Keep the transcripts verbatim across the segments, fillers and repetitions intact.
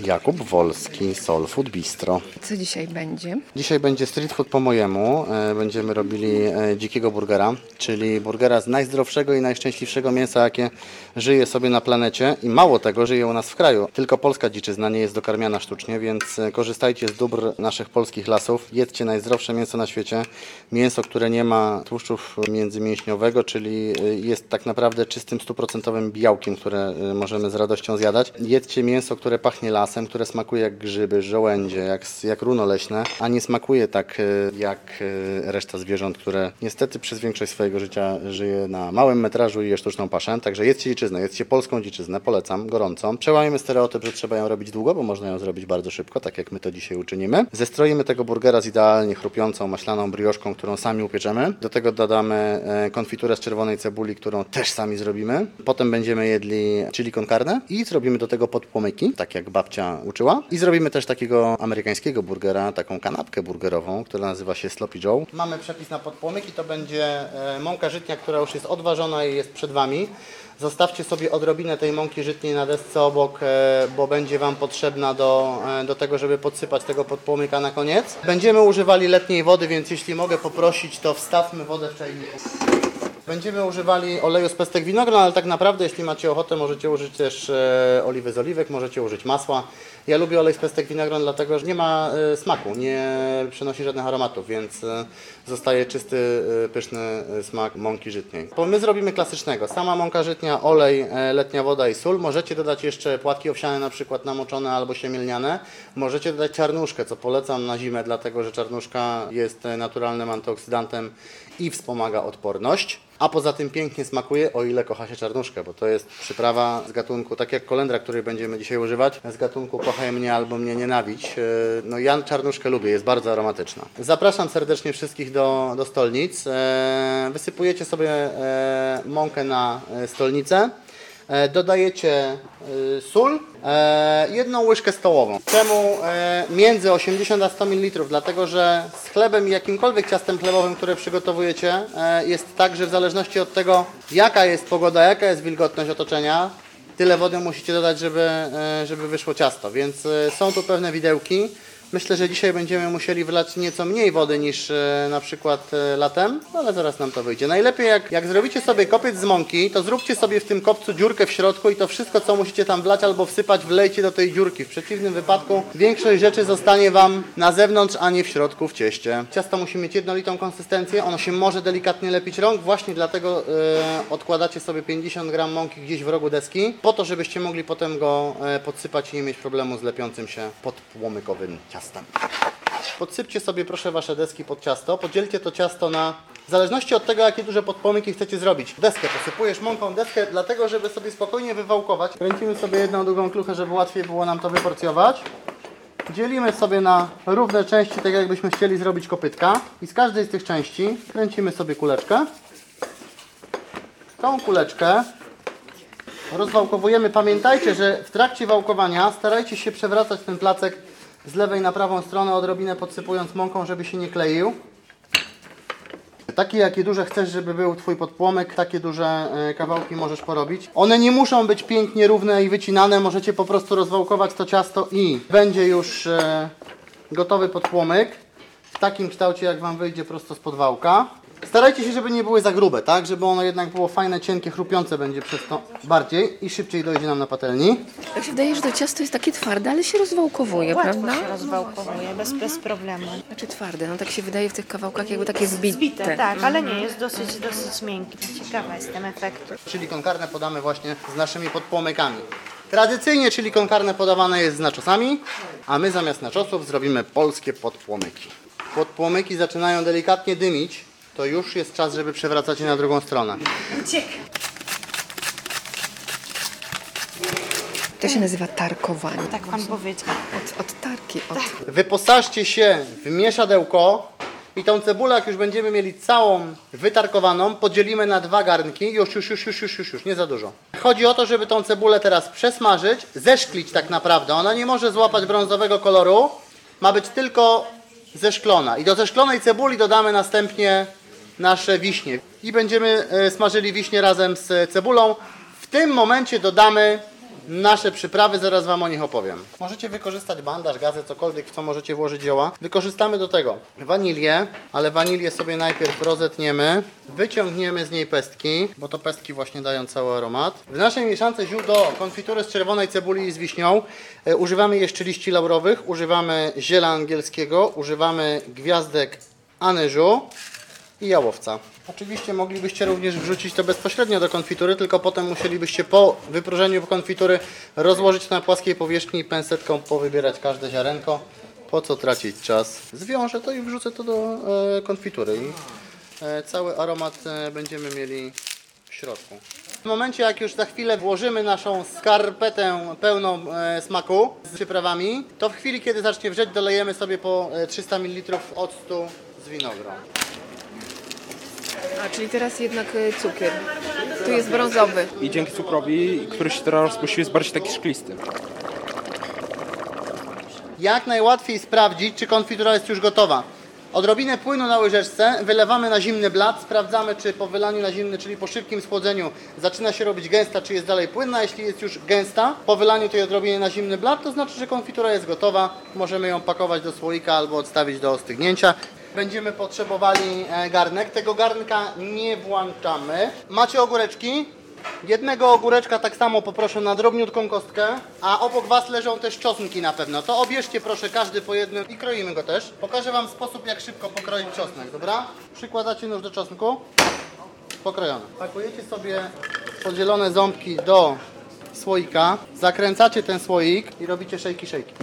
Jakub Wolski, Soul Food Bistro. Co dzisiaj będzie? Dzisiaj będzie street food po mojemu. Będziemy robili dzikiego burgera, czyli burgera z najzdrowszego i najszczęśliwszego mięsa, jakie żyje sobie na planecie i mało tego, żyje u nas w kraju. Tylko polska dziczyzna nie jest dokarmiana sztucznie, więc korzystajcie z dóbr naszych polskich lasów. Jedzcie najzdrowsze mięso na świecie. Mięso, które nie ma tłuszczów międzymięśniowego, czyli jest tak naprawdę czystym, stuprocentowym białkiem, które możemy z radością zjadać. Jedzcie mięso, które pachnie lasem, które smakuje jak grzyby, żołędzie, jak, jak runo leśne, a nie smakuje tak jak reszta zwierząt, które niestety przez większość swojego życia żyje na małym metrażu i je sztuczną paszę. Także jedzcie dziczyznę, jedzcie polską dziczyznę, polecam gorąco. Przełamimy stereotyp, że trzeba ją robić długo, bo można ją zrobić bardzo szybko, tak jak my to dzisiaj uczynimy. Zestroimy tego burgera z idealnie chrupiącą, maślaną brioszką, którą sami upieczemy. Do tego dodamy konfiturę z czerwonej cebuli, którą też sami zrobimy. Potem będziemy jedli chili con carne i zrobimy do tego podpłomyki, tak jak babcia uczyła. I zrobimy też takiego amerykańskiego burgera, taką kanapkę burgerową, która nazywa się Sloppy Joe. Mamy przepis na podpłomyki, to będzie mąka żytnia, która już jest odważona i jest przed Wami. Zostawcie sobie odrobinę tej mąki żytniej na desce obok, bo będzie Wam potrzebna do, do tego, żeby podsypać tego podpłomyka na koniec. Będziemy używali letniej wody, więc jeśli mogę poprosić, to wstawmy wodę w czajniku. Będziemy używali oleju z pestek winogron, ale tak naprawdę, jeśli macie ochotę, możecie użyć też e, oliwy z oliwek, możecie użyć masła. Ja lubię olej z pestek winogron, dlatego że nie ma e, smaku, nie przynosi żadnych aromatów, więc e, zostaje czysty, e, pyszny smak mąki żytniej. Bo my zrobimy klasycznego. Sama mąka żytnia, olej, e, letnia woda i sól. Możecie dodać jeszcze płatki owsiane, na przykład namoczone albo siemielniane. Możecie dodać czarnuszkę, co polecam na zimę, dlatego że czarnuszka jest naturalnym antyoksydantem i wspomaga odporność. A poza tym pięknie smakuje, o ile kocha się czarnuszkę, bo to jest przyprawa z gatunku, tak jak kolendra, której będziemy dzisiaj używać, z gatunku kochaj mnie albo mnie nienawidź. No ja czarnuszkę lubię, jest bardzo aromatyczna. Zapraszam serdecznie wszystkich do, do stolnic. Wysypujecie sobie mąkę na stolnicę. Dodajecie sól, jedną łyżkę stołową. Czemu między osiemdziesiąt a sto mililitrów? Dlatego, że z chlebem i jakimkolwiek ciastem chlebowym, które przygotowujecie, jest tak, że w zależności od tego, jaka jest pogoda, jaka jest wilgotność otoczenia, tyle wody musicie dodać, żeby, żeby wyszło ciasto. Więc są tu pewne widełki. Myślę, że dzisiaj będziemy musieli wlać nieco mniej wody niż e, na przykład e, latem, no ale zaraz nam to wyjdzie. Najlepiej jak, jak zrobicie sobie kopiec z mąki, to zróbcie sobie w tym kopcu dziurkę w środku i to wszystko, co musicie tam wlać albo wsypać, wlejcie do tej dziurki. W przeciwnym wypadku większość rzeczy zostanie Wam na zewnątrz, a nie w środku w cieście. Ciasto musi mieć jednolitą konsystencję, ono się może delikatnie lepić rąk, właśnie dlatego e, odkładacie sobie pięćdziesiąt gram mąki gdzieś w rogu deski, po to, żebyście mogli potem go e, podsypać i nie mieć problemu z lepiącym się podpłomykowym ciastem. Podsypcie sobie proszę Wasze deski pod ciasto, podzielcie to ciasto na, w zależności od tego, jakie duże podpłomyki chcecie zrobić. Deskę posypujesz mąką, deskę dlatego, żeby sobie spokojnie wywałkować. Kręcimy sobie jedną długą kluchę, żeby łatwiej było nam to wyporcjować. Dzielimy sobie na równe części, tak jakbyśmy chcieli zrobić kopytka. I z każdej z tych części kręcimy sobie kuleczkę. Tą kuleczkę rozwałkowujemy. Pamiętajcie, że w trakcie wałkowania starajcie się przewracać ten placek z lewej na prawą stronę, odrobinę podsypując mąką, żeby się nie kleił. Takie jakie duże chcesz, żeby był Twój podpłomek, takie duże kawałki możesz porobić. One nie muszą być pięknie równe i wycinane, możecie po prostu rozwałkować to ciasto i będzie już gotowy podpłomek w takim kształcie, jak Wam wyjdzie prosto spod wałka. Starajcie się, żeby nie były za grube, tak? Żeby ono jednak było fajne, cienkie, chrupiące będzie przez to bardziej i szybciej dojdzie nam na patelni. Tak się wydaje, że to ciasto jest takie twarde, ale się rozwałkowuje, Łatwo prawda? się rozwałkowuje, bez, bez problemu. Znaczy twarde, no tak się wydaje w tych kawałkach jakby takie zbite. Zbite, tak, ale nie, jest dosyć, dosyć miękki. Ciekawa jestem efektu. Chili con carne podamy właśnie z naszymi podpłomykami. Tradycyjnie chili con carne podawane jest z nachosami, a my zamiast nachosów zrobimy polskie podpłomyki. Podpłomyki zaczynają delikatnie dymić. To już jest czas, żeby przewracać je na drugą stronę. Uciek! To się nazywa tarkowanie. Tak Pan powiedział. Od, od tarki. Od... Wyposażcie się w mieszadełko i tą cebulę, jak już będziemy mieli całą wytarkowaną, podzielimy na dwa garnki. Już, już, już, już, już, już, już, nie za dużo. Chodzi o to, żeby tą cebulę teraz przesmażyć, zeszklić tak naprawdę. Ona nie może złapać brązowego koloru, ma być tylko zeszklona. I do zeszklonej cebuli dodamy następnie nasze wiśnie. I będziemy smażyli wiśnie razem z cebulą. W tym momencie dodamy nasze przyprawy, zaraz Wam o nich opowiem. Możecie wykorzystać bandaż, gazę, cokolwiek, w co możecie włożyć zioła. Wykorzystamy do tego wanilię, ale wanilię sobie najpierw rozetniemy, wyciągniemy z niej pestki, bo to pestki właśnie dają cały aromat. W naszej mieszance ziół do konfitury z czerwonej cebuli i z wiśnią e, używamy jeszcze liści laurowych, używamy ziela angielskiego, używamy gwiazdek anyżu i jałowca. Oczywiście moglibyście również wrzucić to bezpośrednio do konfitury, tylko potem musielibyście po wypróżeniu konfitury rozłożyć na płaskiej powierzchni i pensetką powybierać każde ziarenko. Po co tracić czas? Zwiążę to i wrzucę to do e, konfitury i e, cały aromat e, będziemy mieli w środku. W momencie, jak już za chwilę włożymy naszą skarpetę pełną e, smaku z przyprawami, to w chwili, kiedy zacznie wrzeć, dolejemy sobie po e, trzysta mililitrów octu z winogron. A, czyli teraz jednak y, cukier. Tu jest brązowy. I dzięki cukrowi, który się teraz rozpuścił, jest bardziej taki szklisty. Jak najłatwiej sprawdzić, czy konfitura jest już gotowa. Odrobinę płynu na łyżeczce wylewamy na zimny blat, sprawdzamy, czy po wylaniu na zimny, czyli po szybkim schłodzeniu zaczyna się robić gęsta, czy jest dalej płynna. Jeśli jest już gęsta, po wylaniu tej odrobiny na zimny blat, to znaczy, że konfitura jest gotowa. Możemy ją pakować do słoika albo odstawić do ostygnięcia. Będziemy potrzebowali garnek. Tego garnka nie włączamy. Macie ogóreczki? Jednego ogóreczka tak samo poproszę na drobniutką kostkę, a obok Was leżą też czosnki na pewno. To obierzcie proszę każdy po jednym i kroimy go też. Pokażę Wam sposób, jak szybko pokroić czosnek, dobra? Przykładacie nóż do czosnku, pokrojony. Pakujecie sobie podzielone ząbki do słoika, zakręcacie ten słoik i robicie szejki, szejki.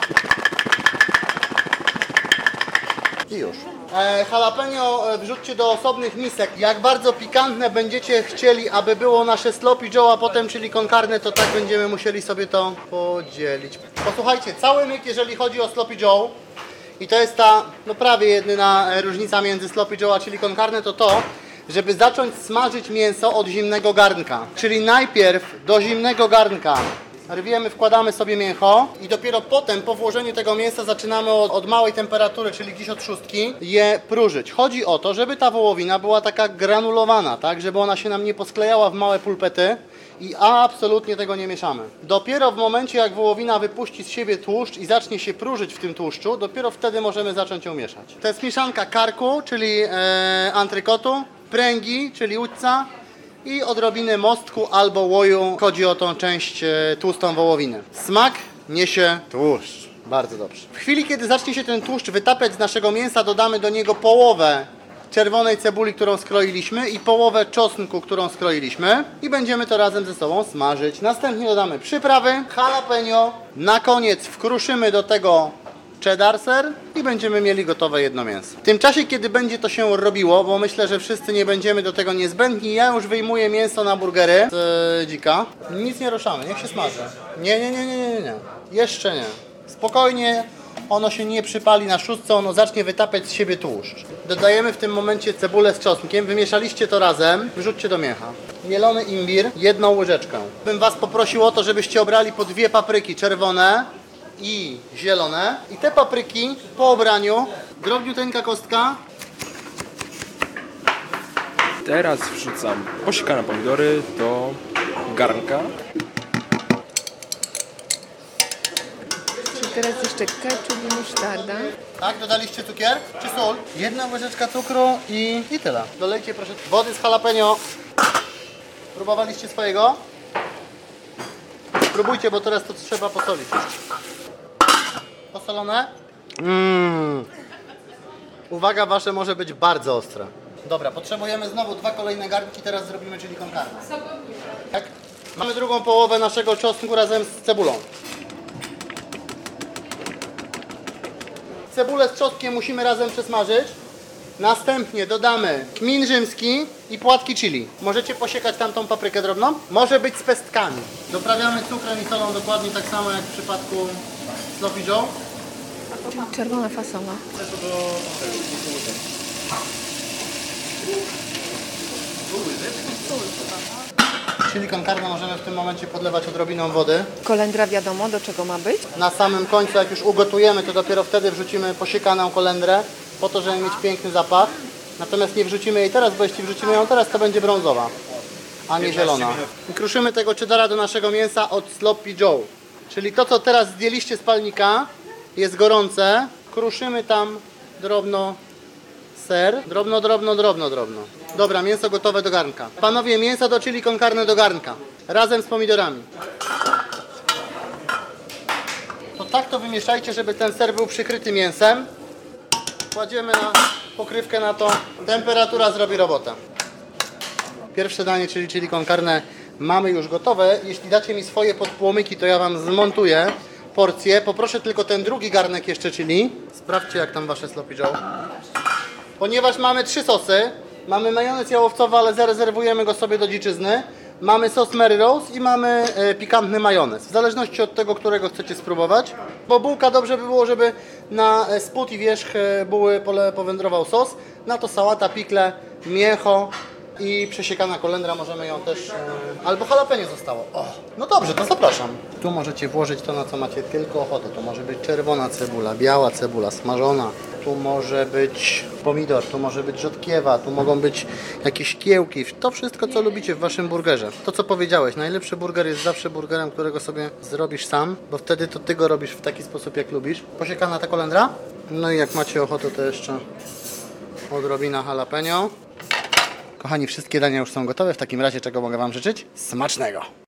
I już. E, jalapeno e, wrzućcie do osobnych misek. Jak bardzo pikantne będziecie chcieli, aby było nasze sloppy joe, a potem chili con carne, to tak będziemy musieli sobie to podzielić. Posłuchajcie, cały myk, jeżeli chodzi o sloppy joe, i to jest ta, no prawie jedyna e, różnica między sloppy joe a chili con carne, to to, żeby zacząć smażyć mięso od zimnego garnka. Czyli najpierw do zimnego garnka rwiemy, wkładamy sobie mięcho i dopiero potem po włożeniu tego mięsa zaczynamy od, od małej temperatury, czyli gdzieś od szóstki, je próżyć. Chodzi o to, żeby ta wołowina była taka granulowana, tak, żeby ona się nam nie posklejała w małe pulpety i absolutnie tego nie mieszamy. Dopiero w momencie, jak wołowina wypuści z siebie tłuszcz i zacznie się próżyć w tym tłuszczu, dopiero wtedy możemy zacząć ją mieszać. To jest mieszanka karku, czyli e, antrykotu, pręgi, czyli udźca, i odrobinę mostku albo łoju. Chodzi o tą część e, tłustą wołowiny. Smak niesie tłuszcz. Bardzo dobrze. W chwili, kiedy zacznie się ten tłuszcz wytapiać z naszego mięsa, dodamy do niego połowę czerwonej cebuli, którą skroiliśmy, i połowę czosnku, którą skroiliśmy, i będziemy to razem ze sobą smażyć. Następnie dodamy przyprawy, jalapeno, na koniec wkruszymy do tego cheddar ser i będziemy mieli gotowe jedno mięso. W tym czasie, kiedy będzie to się robiło, bo myślę, że wszyscy nie będziemy do tego niezbędni, ja już wyjmuję mięso na burgery z e, dzika. Nic nie ruszamy, niech się smaży. Nie, nie, nie, nie, nie, nie. Jeszcze nie. Spokojnie, ono się nie przypali na szóstce, ono zacznie wytapiać z siebie tłuszcz. Dodajemy w tym momencie cebulę z czosnkiem, wymieszaliście to razem, wrzućcie do mięcha. Mielony imbir, jedną łyżeczkę. Bym Was poprosił o to, żebyście obrali po dwie papryki czerwone i zielone. I te papryki po obraniu, drobniuteńka kostka. Teraz wrzucam posiekane pomidory do garnka. Czyli teraz jeszcze ketchup i musztarda. Tak, dodaliście cukier czy sól? Jedna łyżeczka cukru i, i tyle. Dolejcie proszę wody z jalapeno. Próbowaliście swojego? Spróbujcie, bo teraz to trzeba posolić. Posolone? Mmm. Uwaga, wasze może być bardzo ostre. Dobra, potrzebujemy znowu dwa kolejne garnki, teraz zrobimy chili con carne. Tak? Mamy drugą połowę naszego czosnku razem z cebulą. Cebulę z czosnkiem musimy razem przesmażyć. Następnie dodamy kmin rzymski i płatki chili. Możecie posiekać tamtą paprykę drobną. Może być z pestkami. Doprawiamy cukrem i solą dokładnie tak samo jak w przypadku sloppy joe. Czyli czerwona fasola. Chili con carne możemy w tym momencie podlewać odrobiną wody. Kolendra wiadomo, do czego ma być. Na samym końcu, jak już ugotujemy, to dopiero wtedy wrzucimy posiekaną kolendrę, po to, żeby mieć piękny zapach. Natomiast nie wrzucimy jej teraz, bo jeśli wrzucimy ją teraz, to będzie brązowa. a nie zielona. I kruszymy tego cheddara do naszego mięsa od Sloppy Joe. Czyli to, co teraz zdjęliście z palnika, jest gorące. Kruszymy tam drobno ser. Drobno, drobno, drobno, drobno. Dobra, mięso gotowe do garnka. Panowie, mięso do chili con carne do garnka. Razem z pomidorami. To tak to wymieszajcie, żeby ten ser był przykryty mięsem. Kładziemy na pokrywkę na to. Temperatura zrobi robotę. Pierwsze danie, czyli chili con carne, mamy już gotowe. Jeśli dacie mi swoje podpłomyki, to ja Wam zmontuję porcję. Poproszę tylko ten drugi garnek jeszcze chili. Sprawdźcie, jak tam Wasze Sloppy Joe. Ponieważ mamy trzy sosy. Mamy majonez jałowcowy, ale zarezerwujemy go sobie do dziczyzny. Mamy sos Mary Rose i mamy e, pikantny majonez. W zależności od tego, którego chcecie spróbować. Bo bułka dobrze by było, żeby na e, spód i wierzch e, buły pole, powędrował sos. Na to sałata, pikle, mięcho i przesiekana kolendra. Możemy ją też... E, albo jalapeno zostało. O, no dobrze, to zapraszam. Tu możecie włożyć to, na co macie tylko ochotę. Tu może być czerwona cebula, biała cebula, smażona. Tu może być pomidor, tu może być rzodkiewa, tu mogą być jakieś kiełki. To wszystko, co lubicie w Waszym burgerze. To, co powiedziałeś, najlepszy burger jest zawsze burgerem, którego sobie zrobisz sam, bo wtedy to Ty go robisz w taki sposób, jak lubisz. Posiekana ta kolendra. No i jak macie ochotę, to jeszcze odrobina jalapeno. Kochani, wszystkie dania już są gotowe. W takim razie czego mogę Wam życzyć? Smacznego!